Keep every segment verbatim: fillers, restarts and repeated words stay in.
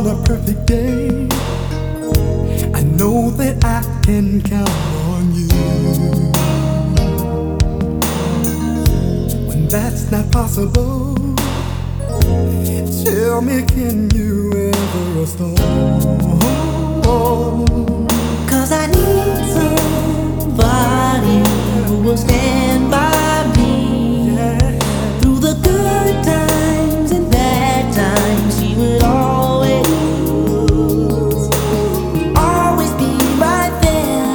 on a perfect day, I know that I can count on you. When that's not possible, tell me, can you ever restore? 'Cause I need somebody who will stand by me, Yeah. through the good times and bad times. She would always, always be right there.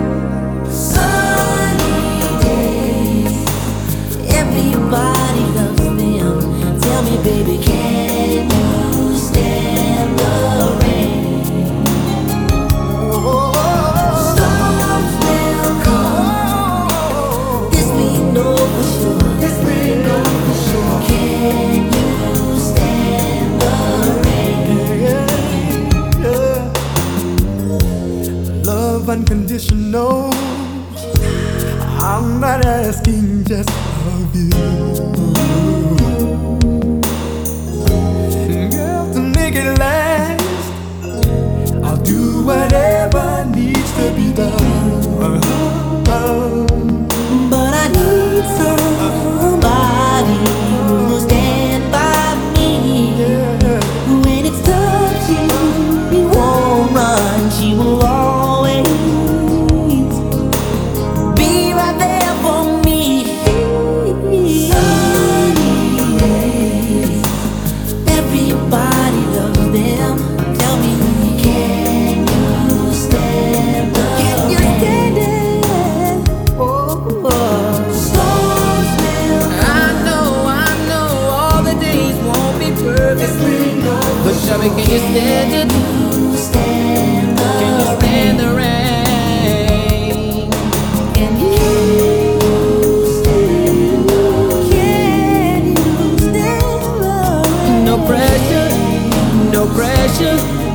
Sunny days, everybody loves them. Tell me, baby, can you stand the rain? Storms will come, this we know for sure. This we know for sure. Can you stand the rain? Yeah, yeah. Love unconditional. I'm not asking just of you. Girl, to make it last, I'll do whatever needs to be done. But I need somebody who will stand by me. Yeah. When it's touchy, she won't run. She will always be right there for me. Sunny days, everybody loves them. Tell me, can you stand the Can you stand it? Oh, storms will I know, I know all the days won't be perfect, but Shabby, can you stand it? stand the Can you stand the rain? Can you stand the Can you stand the No pressure, no pressure.